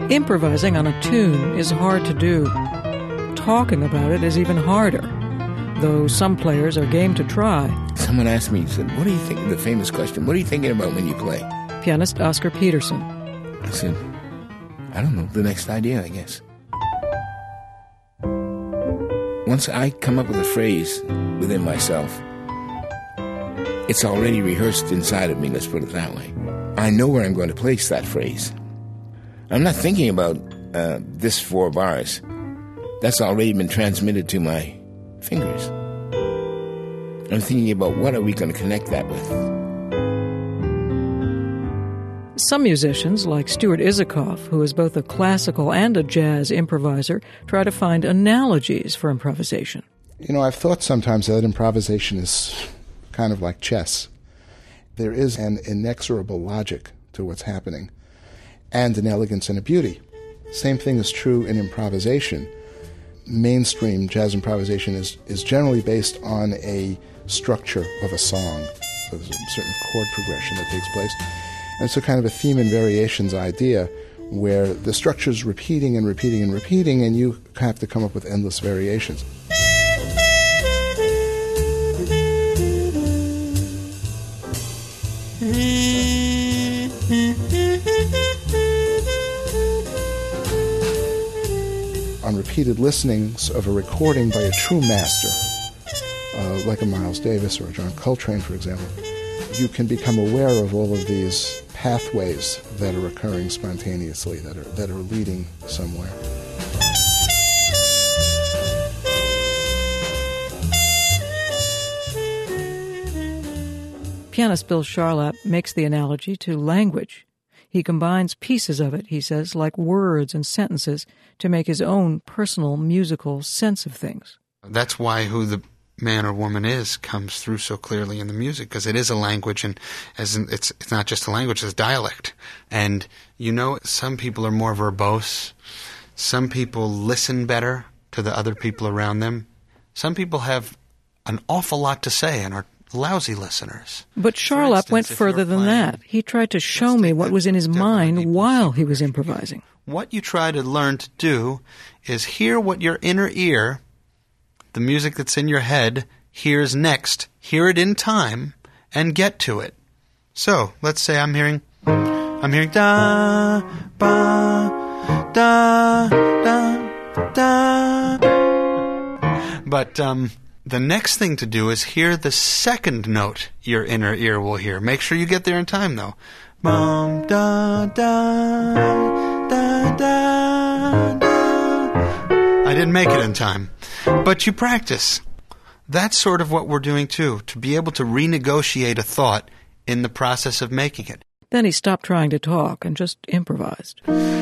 Improvising on a tune is hard to do. Talking about it is even harder, though some players are game to try. Someone asked me, said, what do you think, the famous question, what are you thinking about when you play? Pianist Oscar Peterson. I said, I don't know, the next idea, I guess. Once I come up with a phrase within myself, it's already rehearsed inside of me, let's put it that way. I know where I'm going to place that phrase. I'm not thinking about this 4 bars. That's already been transmitted to my fingers. I'm thinking about what are we going to connect that with. Some musicians, like Stuart Isikoff, who is both a classical and a jazz improviser, try to find analogies for improvisation. You know, I've thought sometimes that improvisation is kind of like chess. There is an inexorable logic to what's happening, and an elegance and a beauty. Same thing is true in improvisation. Mainstream jazz improvisation is generally based on a structure of a song. There's a certain chord progression that takes place. And it's a kind of a theme and variations idea where the structure is repeating and repeating and repeating, and you have to come up with endless variations. On repeated listenings of a recording by a true master, like a Miles Davis or a John Coltrane, for example, you can become aware of all of these pathways that are occurring spontaneously, that are leading somewhere. Pianist Bill Charlap makes the analogy to language. He combines pieces of it, he says, like words and sentences, to make his own personal musical sense of things. That's why who the man or woman is comes through so clearly in the music, because it is a language, and it's not just a language, it's a dialect. And, you know, some people are more verbose. Some people listen better to the other people around them. Some people have an awful lot to say and are lousy listeners. But Charlap went further than that. He tried to show me what was in his mind while he was improvising. What you try to learn to do is hear what your inner ear, the music that's in your head, hears next, hear it in time, and get to it. So, let's say I'm hearing da, ba, da, da, da. But, the next thing to do is hear the second note your inner ear will hear. Make sure you get there in time, though. Bum, da, da, da, da, da. I didn't make it in time. But you practice. That's sort of what we're doing, too, to be able to renegotiate a thought in the process of making it. Then he stopped trying to talk and just improvised.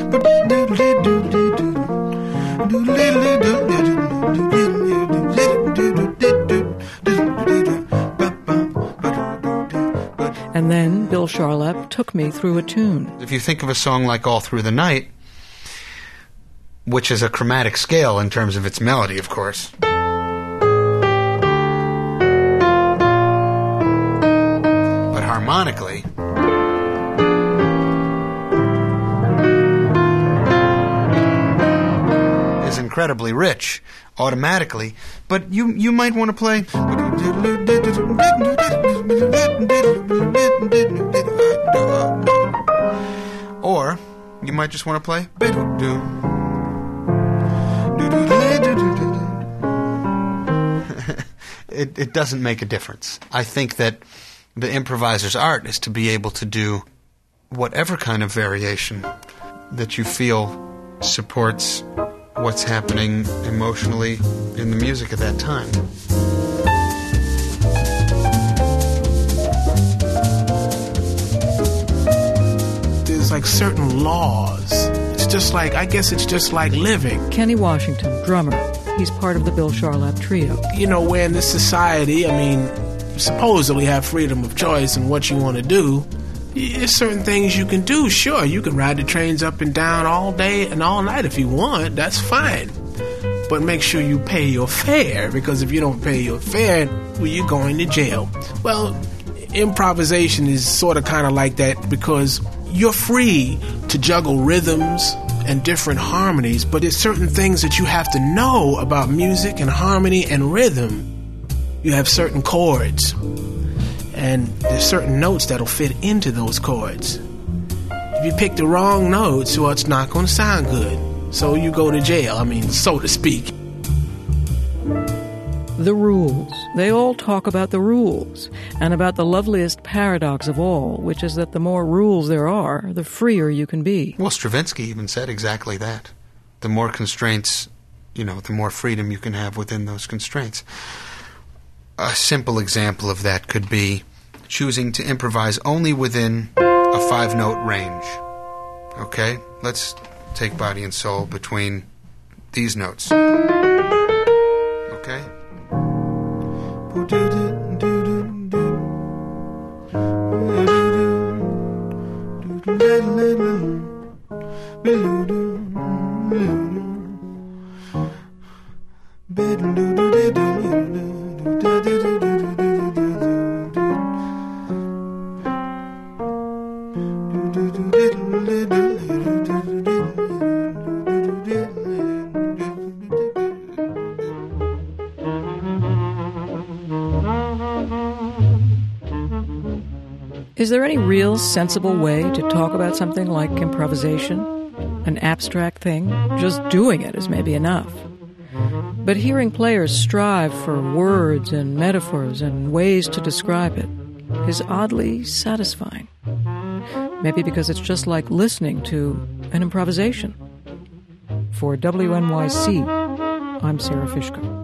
And then Bill Charlap took me through a tune. If you think of a song like All Through the Night, which is a chromatic scale in terms of its melody, of course. But harmonically, is incredibly rich, automatically. But you might want to play. Or you might just want to play. It doesn't make a difference. I think that the improviser's art is to be able to do whatever kind of variation that you feel supports what's happening emotionally in the music at that time. There's like certain laws. It's just like, I guess it's just like living. Kenny Washington, drummer. He's part of the Bill Charlap trio. You know, we're in this society, I mean, supposedly have freedom of choice in what you want to do. There's certain things you can do, sure. You can ride the trains up and down all day and all night if you want. That's fine. But make sure you pay your fare, because if you don't pay your fare, well, you're going to jail. Well, improvisation is sort of kind of like that, because you're free to juggle rhythms and different harmonies, but there's certain things that you have to know about music and harmony and rhythm. You have certain chords, and there's certain notes that'll fit into those chords. If you pick the wrong notes, well, it's not going to sound good. So you go to jail, so to speak. The rules. They all talk about the rules, and about the loveliest paradox of all, which is that the more rules there are, the freer you can be. Well, Stravinsky even said exactly that. The more constraints, the more freedom you can have within those constraints. A simple example of that could be choosing to improvise only within a 5-note range. Okay? Let's take Body and Soul between these notes. Okay? Is there any real sensible way to talk about something like improvisation? An abstract thing? Just doing it is maybe enough. But hearing players strive for words and metaphors and ways to describe it is oddly satisfying. Maybe because it's just like listening to an improvisation. For WNYC, I'm Sarah Fishko.